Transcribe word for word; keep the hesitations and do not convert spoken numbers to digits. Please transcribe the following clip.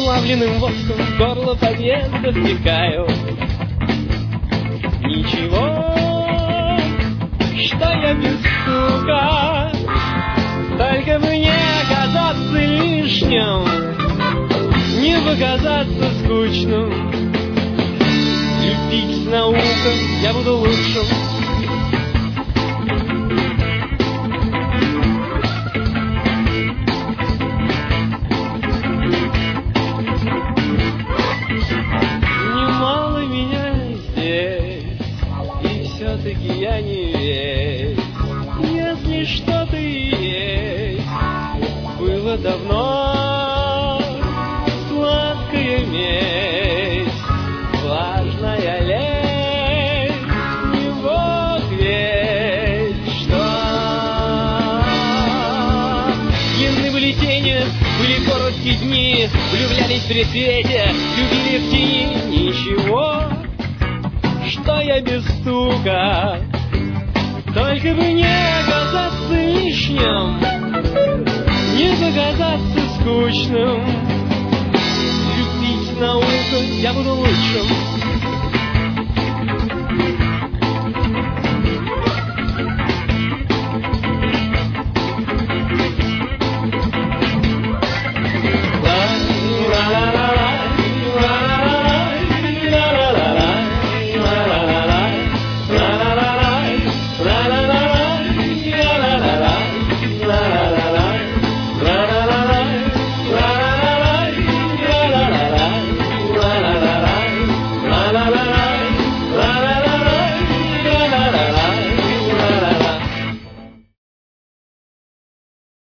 Расплавленным воском в горло подъезда втекаю. Ничего, что я без стука, только бы не оказаться лишним, не показаться скучным. Любить с наукой я буду лучшим. Немало меня здесь, и все-таки я не весь. Если что-то и есть, было давно. Сладкая месть, влажная лень, не бог весть что. Длинны были тени, были короткие дни, влюблялись при свете, любили в тени. Ничего, что я без стука, только бы не оказаться лишним, не показаться скучным. Любить наукой я буду лучшим.